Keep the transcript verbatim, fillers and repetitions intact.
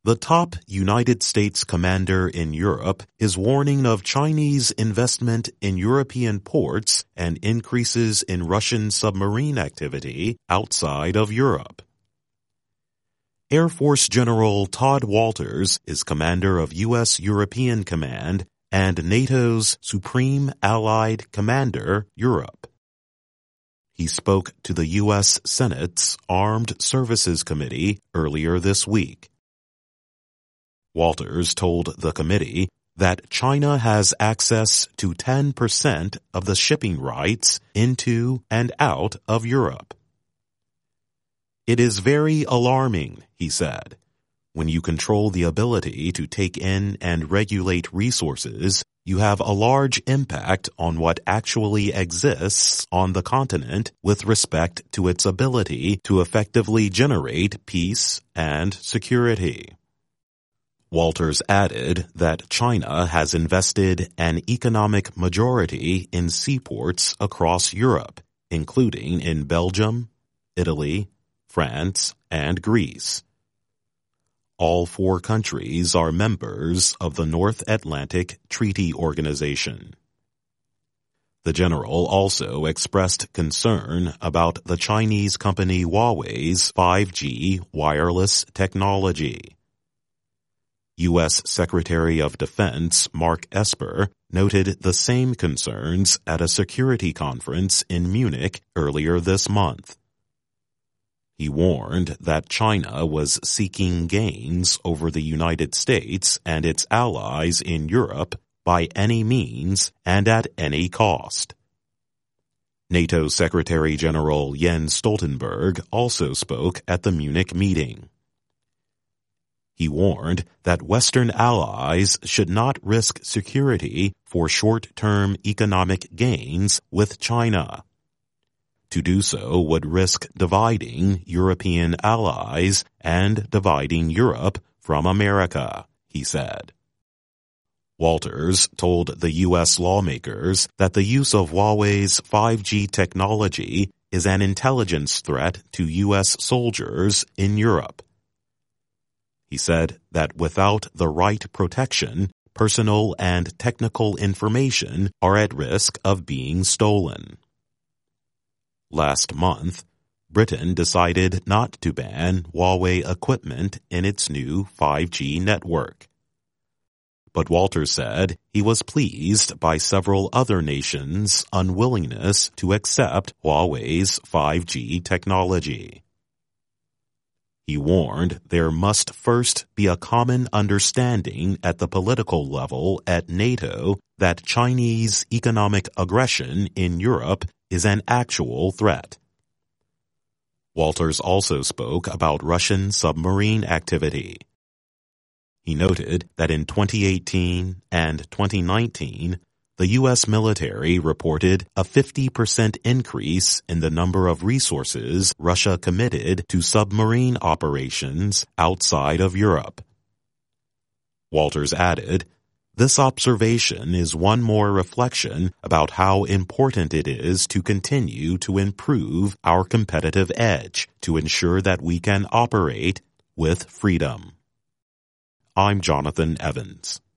The top United States commander in Europe is warning of Chinese investment in European ports and increases in Russian submarine activity outside of Europe. Air Force General Todd Walters is commander of U S European Command and NATO's Supreme Allied Commander, Europe. He spoke to the U S Senate's Armed Services Committee earlier this week. Walters told the committee that China has access to ten percent of the shipping rights into and out of Europe. It is very alarming, he said. When you control the ability to take in and regulate resources, you have a large impact on what actually exists on the continent with respect to its ability to effectively generate peace and security. Walters added that China has invested an economic majority in seaports across Europe, including in Belgium, Italy, France, and Greece. All four countries are members of the North Atlantic Treaty Organization. The general also expressed concern about the Chinese company Huawei's five G wireless technology. U S Secretary of Defense Mark Esper noted the same concerns at a security conference in Munich earlier this month. He warned that China was seeking gains over the United States and its allies in Europe by any means and at any cost. NATO Secretary General Jens Stoltenberg also spoke at the Munich meeting. He warned that Western allies should not risk security for short-term economic gains with China. To do so would risk dividing European allies and dividing Europe from America, he said. Walters told the U S lawmakers that the use of Huawei's five G technology is an intelligence threat to U S soldiers in Europe. He said that without the right protection, personal and technical information are at risk of being stolen. Last month, Britain decided not to ban Huawei equipment in its new five G network. But Walters said he was pleased by several other nations' unwillingness to accept Huawei's five G technology. He warned there must first be a common understanding at the political level at NATO that Chinese economic aggression in Europe is an actual threat. Walters also spoke about Russian submarine activity. He noted that in twenty eighteen and twenty nineteen, the U S military reported a fifty percent increase in the number of resources Russia committed to submarine operations outside of Europe. Walters added, "This observation is one more reflection about how important it is to continue to improve our competitive edge to ensure that we can operate with freedom." I'm Jonathan Evans.